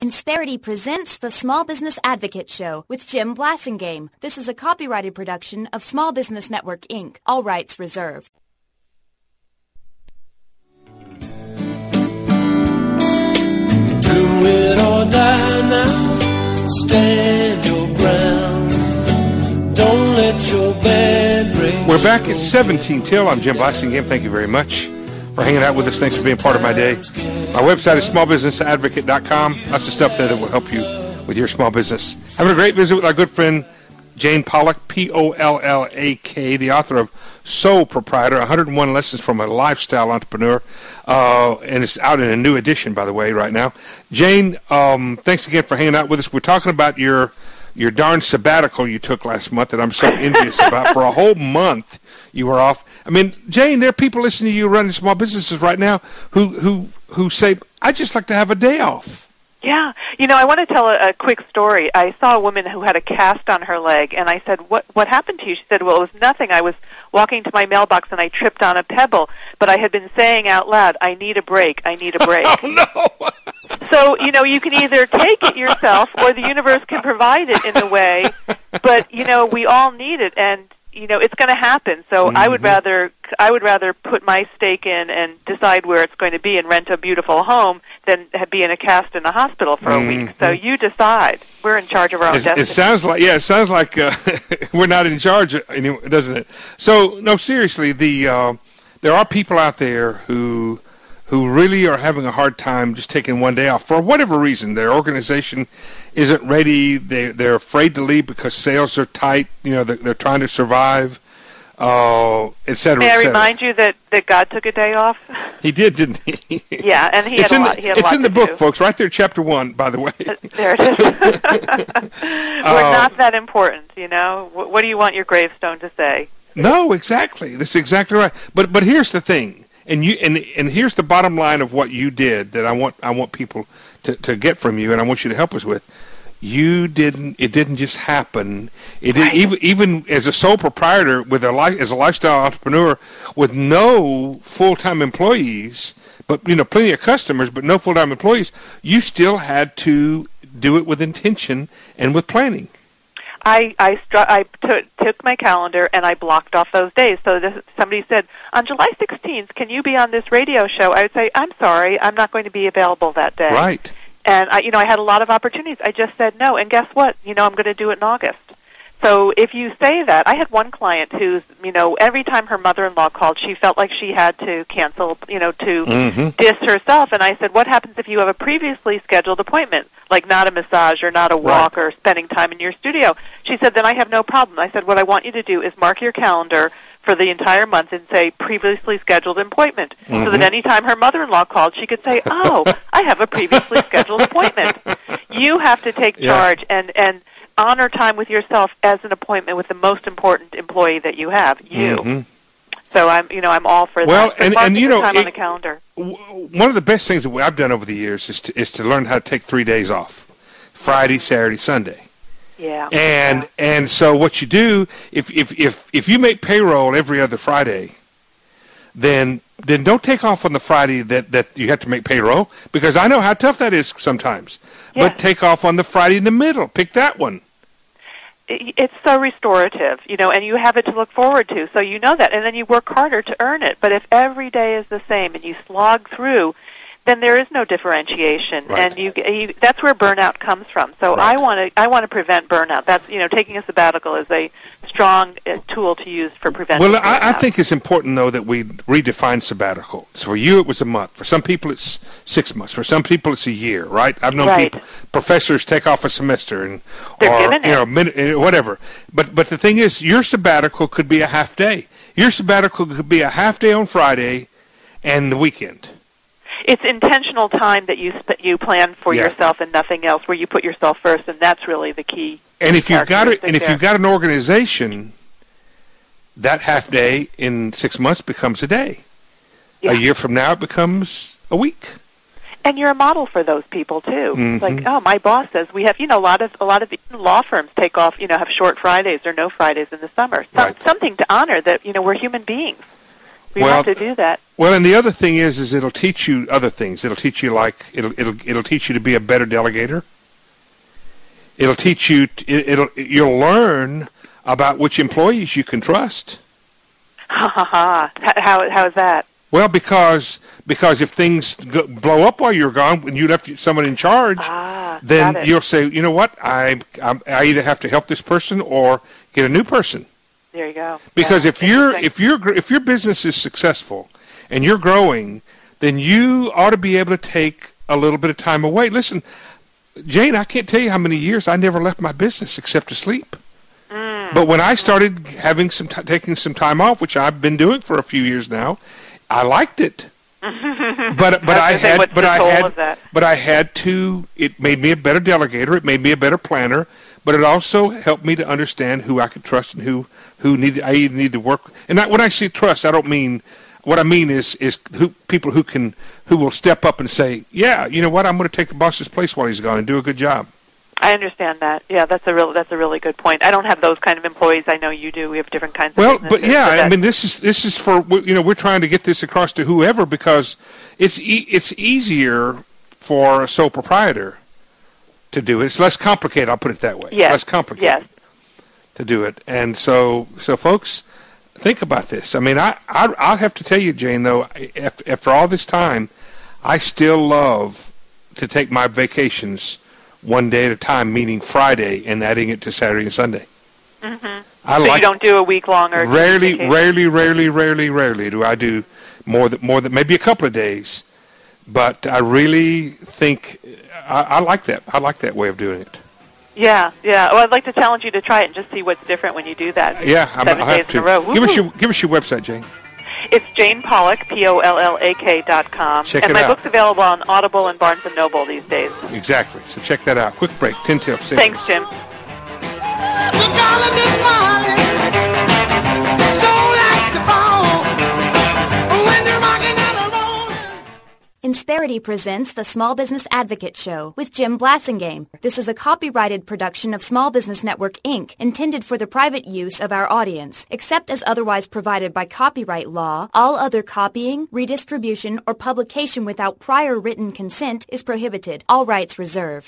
Insperity presents the Small Business Advocate Show with Jim Blasingame. This is a copyrighted production of Small Business Network, Inc. All rights reserved. Do it or die now. Stand your ground. Don't let your bad brain. We're back at 17 till. I'm Jim Blasingame. Thank you very much for hanging out with us. Thanks for being part of my day. My website is smallbusinessadvocate.com. Lots of stuff there that will help you with your small business. Having a great visit with our good friend Jane Pollack, P-O-L-L-A-K, the author of Soul Proprietor, 101 Lessons from a Lifestyle Entrepreneur, and it's out in a new edition, by the way, right now. Jane, thanks again for hanging out with us. We're talking about your darn sabbatical you took last month that I'm so envious about. For a whole month you were off. I mean, Jane, there are people listening to you running small businesses right now who say, I'd just like to have a day off. Yeah. You know, I want to tell a quick story. I saw a woman who had a cast on her leg, and I said, what happened to you? She said, well, it was nothing. I was walking to my mailbox, and I tripped on a pebble, but I had been saying out loud, I need a break, I need a break. Oh, no! So, you know, you can either take it yourself, or the universe can provide it in a way, but, you know, we all need it, and you know, it's going to happen. So mm-hmm. I would rather put my stake in and decide where it's going to be and rent a beautiful home than be in a cast in a hospital for a week. So you decide. We're in charge of our own destiny. It sounds like we're not in charge anymore, doesn't it? So no, seriously, there are people out there who really are having a hard time just taking one day off for whatever reason. Their organization isn't ready. They're afraid to leave because sales are tight. You know, they're trying to survive, et cetera. May I remind you that God took a day off? He did, didn't he? Yeah, and he had a lot. It's in the book, folks, right there, chapter 1, by the way. There it is. We're not that important, you know. What do you want your gravestone to say? No, exactly. That's exactly right. But here's the thing. And here's the bottom line of what you did that I want people to get from you, and I want you to help us with. It didn't just happen. It right. even as a sole proprietor as a lifestyle entrepreneur with no full-time employees, but you know, plenty of customers, but no full-time employees, you still had to do it with intention and with planning. I took my calendar and I blocked off those days. So somebody said, on July 16th, can you be on this radio show? I would say, I'm sorry, I'm not going to be available that day. Right. And I had a lot of opportunities. I just said no. And guess what? You know, I'm going to do it in August. So if you say that, I had one client who's, you know, every time her mother-in-law called, she felt like she had to cancel, you know, to mm-hmm. diss herself. And I said, what happens if you have a previously scheduled appointment, like not a massage or not a walk right. or spending time in your studio? She said, then I have no problem. I said, what I want you to do is mark your calendar for the entire month and say previously scheduled appointment, mm-hmm. so that any time her mother-in-law called, she could say, oh, I have a previously scheduled appointment. You have to take charge and honor time with yourself as an appointment with the most important employee that you have, you. Mm-hmm. So I'm all for well, that. And you know, time on the calendar. One of the best things that I've done over the years is to learn how to take 3 days off: Friday, Saturday, Sunday. Yeah. And so what you do, if you make payroll every other Friday, then don't take off on the Friday that you have to make payroll, because I know how tough that is sometimes. Yeah. But take off on the Friday in the middle. Pick that one. It's so restorative, you know, and you have it to look forward to, so you know that, and then you work harder to earn it. But if every day is the same and you slog through, then there is no differentiation, right. and that's where burnout comes from. So right. I want to prevent burnout. That's, you know, taking a sabbatical is a strong tool to use for preventing. Well, I think it's important though that we redefine sabbatical. So for you, it was a month. For some people, it's 6 months. For some people, it's a year. Right? I've known people, professors take off a semester whatever. But the thing is, your sabbatical could be a half day. Your sabbatical could be a half day on Friday and the weekend. It's intentional time that you plan for yourself and nothing else, where you put yourself first, and that's really the key. And if you've got an organization, that half day in 6 months becomes a day. Yeah. A year from now, it becomes a week. And you're a model for those people too. Mm-hmm. Like, oh, my boss says we have, you know, a lot of law firms take off, you know, have short Fridays or no Fridays in the summer. Something to honor that, you know, we're human beings. We have to do that. Well, and the other thing is it'll teach you other things. It'll teach you it'll teach you to be a better delegator. It'll teach you. You'll learn about which employees you can trust. How is that? Well, because if things blow up while you're gone, when you left someone in charge, then you'll say, you know what, I either have to help this person or get a new person. There you go. Because if your business is successful and you're growing, then you ought to be able to take a little bit of time away. Listen, Jane, I can't tell you how many years I never left my business except to sleep. But when I started having taking some time off, which I've been doing for a few years now, I liked it. But I had to. It made me a better delegator. It made me a better planner. But it also helped me to understand who I could trust and who I need to work. And when I say trust, I don't mean. What I mean is people who will step up and say, yeah, you know what, I'm going to take the boss's place while he's gone and do a good job. I understand that. Yeah, that's a really good point. I don't have those kind of employees. I know you do. We have different kinds of businesses. But yeah, I mean, this is for, we're trying to get this across to whoever because it's easier for a sole proprietor to do it. It's less complicated. I'll put it that way. Yes. Less complicated to do it. And so folks, think about this. I mean, I'll have to tell you, Jane, though, after all this time, I still love to take my vacations one day at a time, meaning Friday, and adding it to Saturday and Sunday. Mm-hmm. You don't do a week long or rarely do I do more than maybe a couple of days. But I really think I like that. I like that way of doing it. Yeah. Well, I'd like to challenge you to try it and just see what's different when you do that. Yeah, I have to. In a row. Give us your website, Jane. It's Jane Pollack, POLLAK.com. Check and it my out. book's available on Audible and Barnes & Noble these days. Exactly. So check that out. Quick break. 10 tips. Thanks, Jim. Insperity presents the Small Business Advocate Show with Jim Blasingame. This is a copyrighted production of Small Business Network, Inc., intended for the private use of our audience. Except as otherwise provided by copyright law, all other copying, redistribution, or publication without prior written consent is prohibited. All rights reserved.